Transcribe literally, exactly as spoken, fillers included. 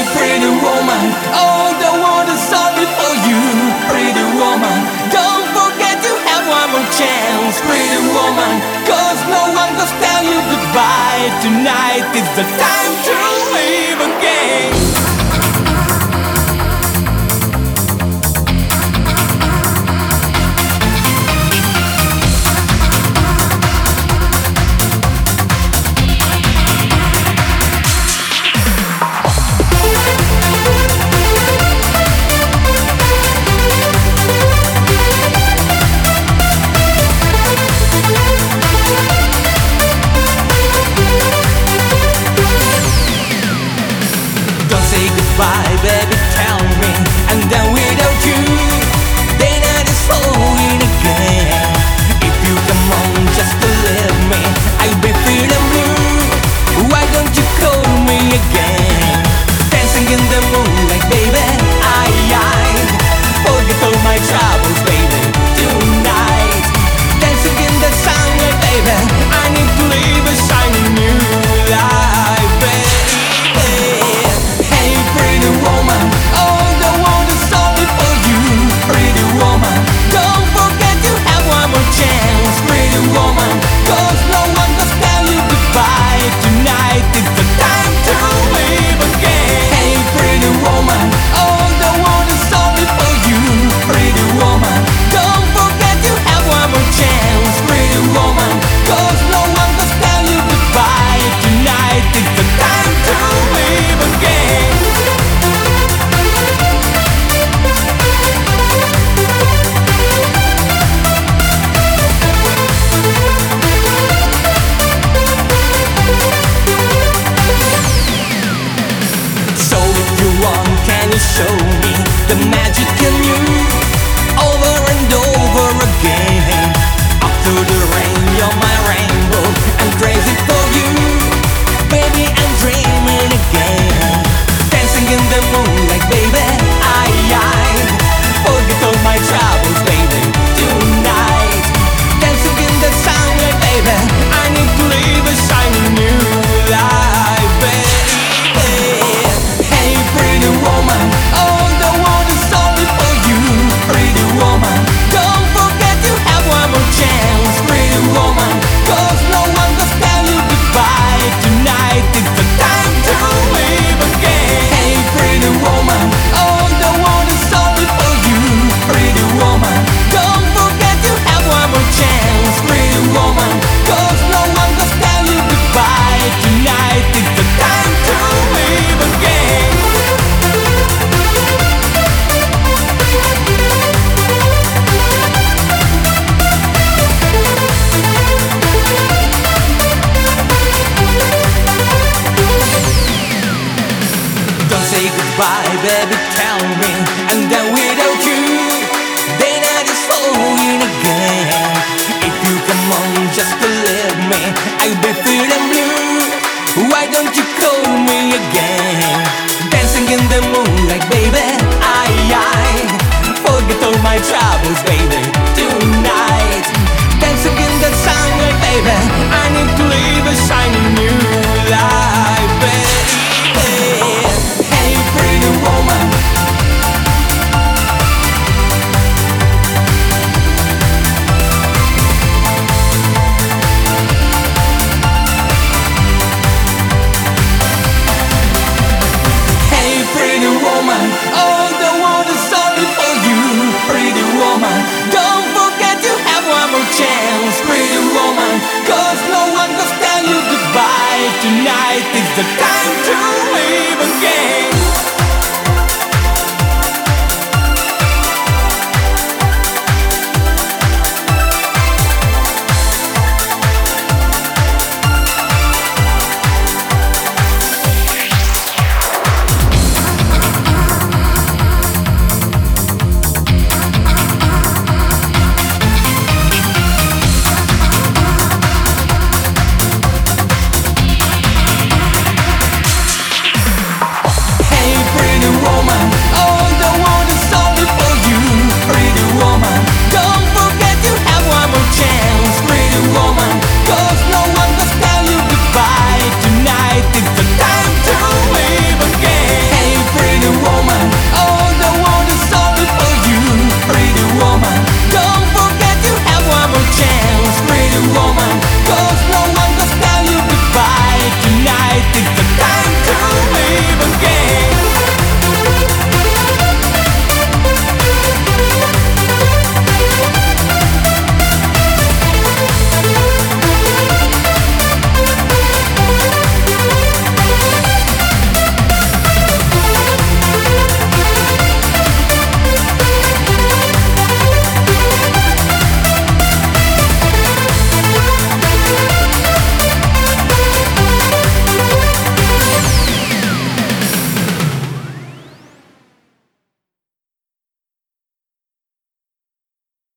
pretty woman, all the world is only for you. Pretty woman, don't forget you have one more chance. Pretty woman, cause no one will tell you goodbye. Tonight is the time to live again. Bye, baby, tell me, and then without you, the night is falling again. If you come on just to leave me, I'll be feeling blue. Why don't you call me again? Dancing in the moonlight, baby, I, I forget all my troubles, baby, tonight. Dancing in the sunlight, baby, I need to live a shiny new life, baby. Pretty woman, all the world is only for you. Pretty woman, don't forget you have one more chance. Pretty woman, cause no one will tell you goodbye. Tonight is the time to live again. Hey pretty woman, all the world is only for you. Pretty woman, don't forget you have one more chance. Pretty woman, cause no one will tell you goodbye. Tonight is the time to live again. Show me the magic in you over and over again. After the rain, you're my rainbow. I'm crazy for you, baby. I'm dreaming again. Dancing in the moonlight, baby. I, I forget all my troubles, baby. Tonight, dancing in the sunlight, baby. I need to live a shiny new life, baby. Hey, pretty woman, all the world is only for you. Pretty woman, don't forget you have one more chance. Pretty woman, cause no one will tell you goodbye. Tonight is the time to live again. Hey pretty woman, all the world is only for you. Pretty woman, don't forget you have one more chance. Pretty woman, cause no one will tell you goodbye. Tonight is the time to live again. Goodbye, baby, tell me, and then without you, the night is falling again. If you come on just to leave me, I'll be feeling blue. Why don't you call me again? Dancing in the moonlight, baby, I, I forget all my troubles, baby, tonight. Dancing in the sunlight, baby, I need to live a shiny new life, baby. Pretty woman, hey pretty woman, oh